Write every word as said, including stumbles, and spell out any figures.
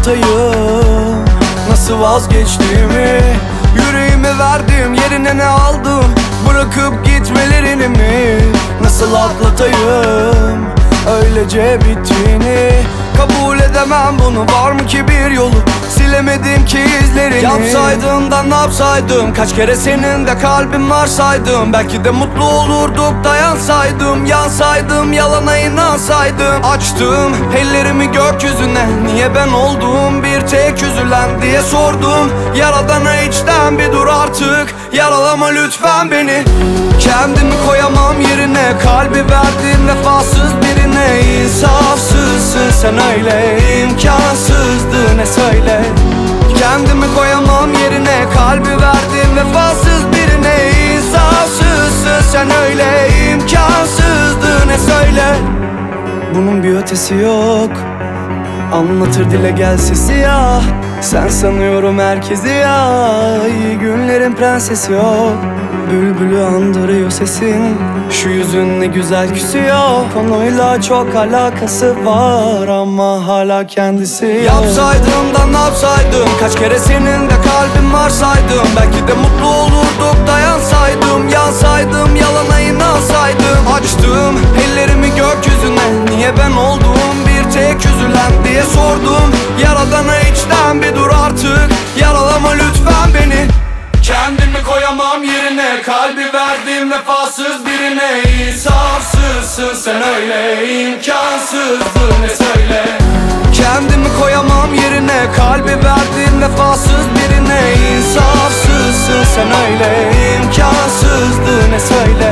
anlatayım nasıl vazgeçtiğimi? Yüreğimi verdim, yerine ne aldım? Bırakıp gitmelerini mi? Nasıl atlatayım öylece bittiğini? Kabul edemem bunu, var mı ki bir yolu? Silemedim ki izlerini. Yapsaydım da ne yapsaydım? Kaç kere senin de kalbin varsaydım. Belki de mutlu olurduk dayansaydım. Yansaydım, yalana inansaydım. Açtım ellerimi gökyüzüne, niye ben oldum bir tek üzülen diye sordum. Yaradana içten bir dur artık, yaralama lütfen beni. Kendimi koyamam yerine, kalbi verdim vefasız birine. İnsafsızsın sen öyle, imkansızdı ne söyle. Kendimi koyamam yerine, kalbi verdim vefasız birine. İnsafsızsın sen öyle, imkansızdı ne söyle. Bunun bir ötesi yok, anlatır dile gelse siyah. Sen sanıyorum herkesi ya, iyi günlerin prensesi yok. Bülbülü andırıyor sesin, şu yüzün ne güzel küsüyor. Konuyla çok alakası var ama hala kendisi yok. Yapsaydım da ne yapsaydım? Kaç kere senin de kalbin varsaydım. Belki de mutlu olurduk dayansaydım. Yansaydım, yalana inansaydım. Açtım ellerimi gökyüzüne, niye ben oldum bir tek üzülen diye sordum. Yaradana içten bir dur artık, yaralama lütfen beni. Kendimi koyamam yerine, kalbi verdim vefasız birine. İnsafsızsın sen öyle, imkansızdı ne söyle. Kendimi koyamam yerine, kalbi verdim vefasız birine. İnsafsızsın sen öyle, imkansızdı ne söyle.